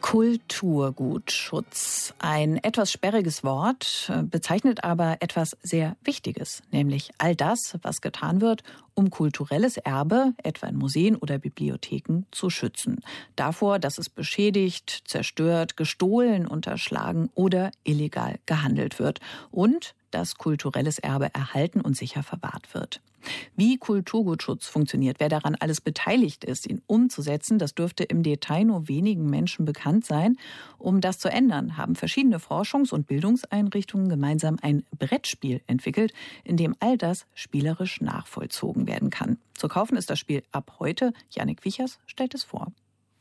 Kulturgutschutz. Ein etwas sperriges Wort, bezeichnet aber etwas sehr Wichtiges, nämlich all das, was getan wird, um kulturelles Erbe, etwa in Museen oder Bibliotheken, zu schützen. Davor, dass es beschädigt, zerstört, gestohlen, unterschlagen oder illegal gehandelt wird. Und dass kulturelles Erbe erhalten und sicher verwahrt wird. Wie Kulturgutschutz funktioniert, wer daran alles beteiligt ist, ihn umzusetzen, das dürfte im Detail nur wenigen Menschen bekannt sein. Um das zu ändern, haben verschiedene Forschungs- und Bildungseinrichtungen gemeinsam ein Brettspiel entwickelt, in dem all das spielerisch nachvollzogen werden kann. Zu kaufen ist das Spiel ab heute. Jannik Wiechers stellt es vor.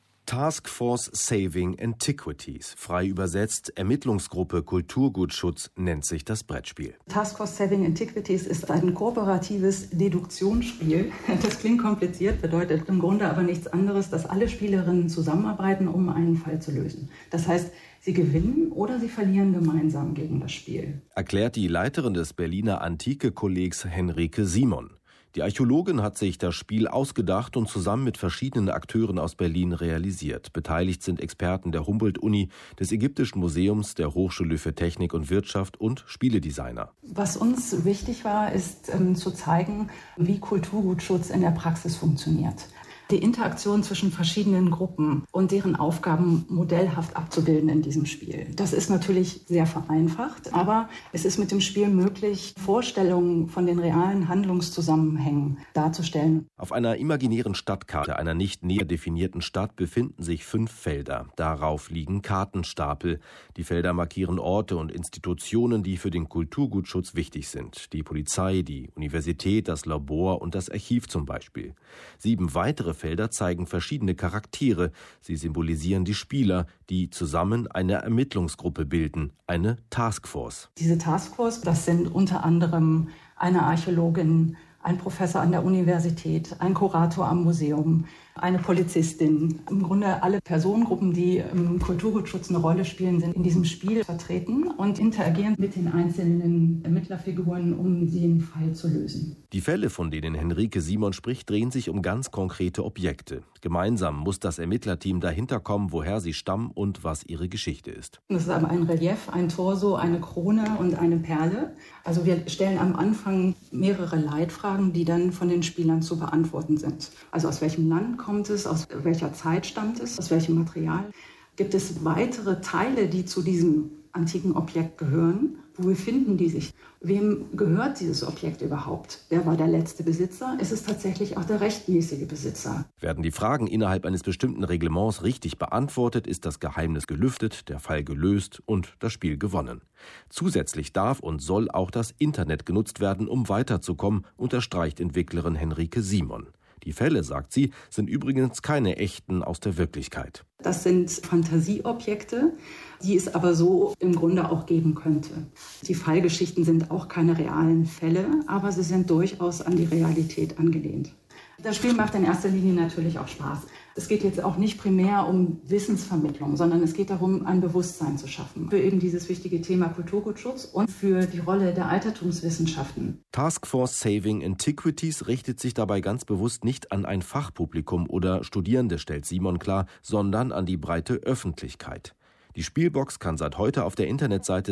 Task Force Saving Antiquities, frei übersetzt Ermittlungsgruppe Kulturgutschutz, nennt sich das Brettspiel. Task Force Saving Antiquities ist ein kooperatives Deduktionsspiel. Das klingt kompliziert, bedeutet im Grunde aber nichts anderes, dass alle Spielerinnen zusammenarbeiten, um einen Fall zu lösen. Das heißt, sie gewinnen oder sie verlieren gemeinsam gegen das Spiel. Erklärt die Leiterin des Berliner Antike-Kollegs Henrike Simon. Die Archäologin hat sich das Spiel ausgedacht und zusammen mit verschiedenen Akteuren aus Berlin realisiert. Beteiligt sind Experten der Humboldt-Uni, des Ägyptischen Museums, der Hochschule für Technik und Wirtschaft und Spieledesigner. Was uns wichtig war, ist zu zeigen, wie Kulturgutschutz in der Praxis funktioniert. Die Interaktion zwischen verschiedenen Gruppen und deren Aufgaben modellhaft abzubilden in diesem Spiel. Das ist natürlich sehr vereinfacht, aber es ist mit dem Spiel möglich, Vorstellungen von den realen Handlungszusammenhängen darzustellen. Auf einer imaginären Stadtkarte einer nicht näher definierten Stadt befinden sich 5 Felder. Darauf liegen Kartenstapel. Die Felder markieren Orte und Institutionen, die für den Kulturgutschutz wichtig sind. Die Polizei, die Universität, das Labor und das Archiv zum Beispiel. 7 weitere Felder zeigen verschiedene Charaktere. Sie symbolisieren die Spieler, die zusammen eine Ermittlungsgruppe bilden, eine Taskforce. Diese Taskforce, das sind unter anderem eine Archäologin, ein Professor an der Universität, ein Kurator am Museum, eine Polizistin. Im Grunde alle Personengruppen, die im Kulturgutschutz eine Rolle spielen, sind in diesem Spiel vertreten und interagieren mit den einzelnen Ermittlerfiguren, um den Fall zu lösen. Die Fälle, von denen Henrike Simon spricht, drehen sich um ganz konkrete Objekte. Gemeinsam muss das Ermittlerteam dahinter kommen, woher sie stammen und was ihre Geschichte ist. Das ist aber ein Relief, ein Torso, eine Krone und eine Perle. Also wir stellen am Anfang mehrere Leitfragen, die dann von den Spielern zu beantworten sind. Also aus welchem Land kommt es, aus welcher Zeit stammt es, aus welchem Material? Gibt es weitere Teile, die zu diesem antiken Objekt gehören? Wo befinden die sich? Wem gehört dieses Objekt überhaupt? Wer war der letzte Besitzer? Ist es tatsächlich auch der rechtmäßige Besitzer? Werden die Fragen innerhalb eines bestimmten Reglements richtig beantwortet, ist das Geheimnis gelüftet, der Fall gelöst und das Spiel gewonnen. Zusätzlich darf und soll auch das Internet genutzt werden, um weiterzukommen, unterstreicht Entwicklerin Henrike Simon. Die Fälle, sagt sie, sind übrigens keine echten aus der Wirklichkeit. Das sind Fantasieobjekte, die es aber so im Grunde auch geben könnte. Die Fallgeschichten sind auch keine realen Fälle, aber sie sind durchaus an die Realität angelehnt. Das Spiel macht in erster Linie natürlich auch Spaß. Es geht jetzt auch nicht primär um Wissensvermittlung, sondern es geht darum, ein Bewusstsein zu schaffen für eben dieses wichtige Thema Kulturgutschutz und für die Rolle der Altertumswissenschaften. Task Force Saving Antiquities richtet sich dabei ganz bewusst nicht an ein Fachpublikum oder Studierende, stellt Simon klar, sondern an die breite Öffentlichkeit. Die Spielbox kann seit heute auf der Internetseite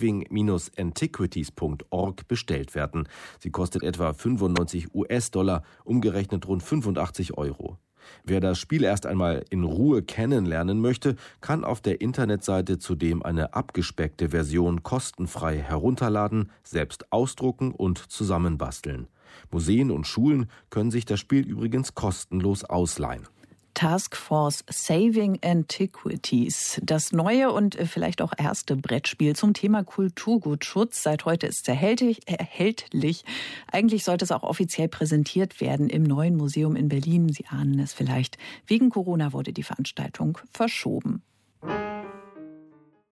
saving-antiquities.org bestellt werden. Sie kostet etwa 95 US-Dollar, umgerechnet rund 85 Euro. Wer das Spiel erst einmal in Ruhe kennenlernen möchte, kann auf der Internetseite zudem eine abgespeckte Version kostenfrei herunterladen, selbst ausdrucken und zusammenbasteln. Museen und Schulen können sich das Spiel übrigens kostenlos ausleihen. Task Force Saving Antiquities. Das neue und vielleicht auch erste Brettspiel zum Thema Kulturgutschutz. Seit heute ist es erhältlich. Eigentlich sollte es auch offiziell präsentiert werden im neuen Museum in Berlin. Sie ahnen es vielleicht. Wegen Corona wurde die Veranstaltung verschoben.